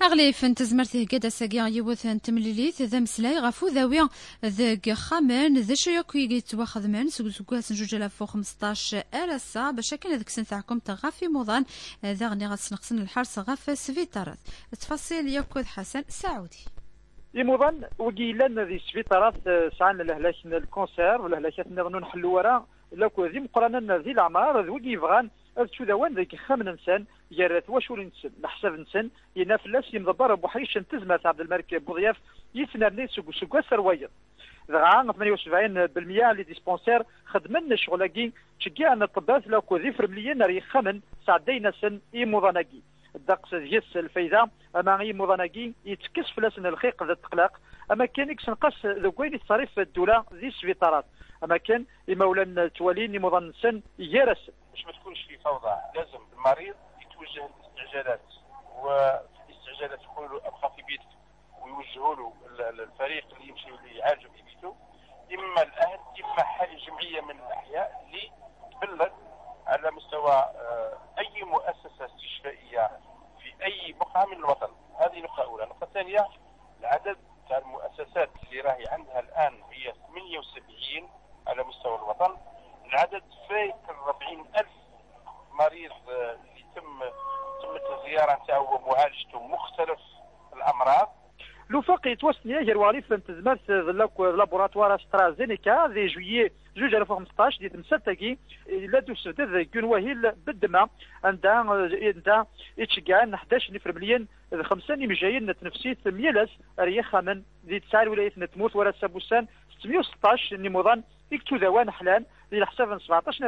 أغليف تزمرته قدا ساقيا يوثن تمليليت ذا مسلاي غفو ذاوية ذا خامن ذا شيوكي يتواخذ من سوكواس نجوج ألاف وخمسطاش ألسا باش كان ذاك سنتاعكم تغافي موضان ذا غني غتسنقسن الحرس غاف سفيتارات التفاصيل ياكود حسن سعودي يموضان وقيلان ذي سفيتارات سعان لهلاك الكونسير ولهلاك نغنو نحلو ورا لاكو ذي مقرانا ذي الأعمار ذو يبغان أذ ذوان ذيك خامن إنسان يارات واشور إنسان نحسب إنسان ينافلاس يمضبر أبو حريش انتزمت عبد الملك بوضياف يتنرني سوكوا سروية ذغان 78% اللي ديسبونسير خدمنا شغلاكي تشجع أن الطبات لاكو ذي فرمليين ري خامن سعدينا سن إيموضاناكي الدقس ديس الفايدة أما إيموضاناكي يتكس فلاسن الخيق ذا التقلاق أما كان يكسنقص ذوين الصريف الدولة ذي السبيطارات أما كان يمولا توالين إيموضان سن يارس باش ما تكونش في فوضى لازم المريض يتوجه للاستعجالات وفي الاستعجالات يقولوا له ابقى في بيتك ويوجهوا له الفريق اللي يمشي اللي يعالجوا في بيته اما الاهل اما حاله جمعيه من الاحياء اللي تبلغ على مستوى اي مؤسسه استشفائيه في اي بقعه من الوطن. هذه نقطه اولى. النقطه الثانيه العدد تاع المؤسسات اللي راهي عندها الان هي 78 على مستوى الوطن. العدد فايت 40,000 مريض اللي تمت الزياره نتاعو ومعالجته مختلف الامراض. لو فاقي توسني غير واريف انتزمات لابوراتوار استرازينيكا ذي جويي 2015 ديت مساتاكي لا دوسد كون وهيل بالدماء عندها اتشكان 11 مليون 5 مجايين نتنفسيت ميلاس ريخا من ذي تسع ولايات نتموت ولا سابوسان 616 نيموضان يكتو ذوان حلان اللي حساب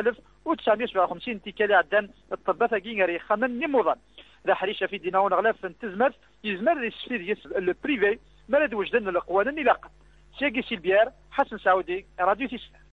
17957 تيكالي عدان الطبات كين ريخا من نيموضان ذا حريشه في ديناون غلاف انتزمات يزمر يسفير البريفي ما لد وجدان القوانين الى قد سياقي سيلبيار حسن سعودي راديو تيسلا.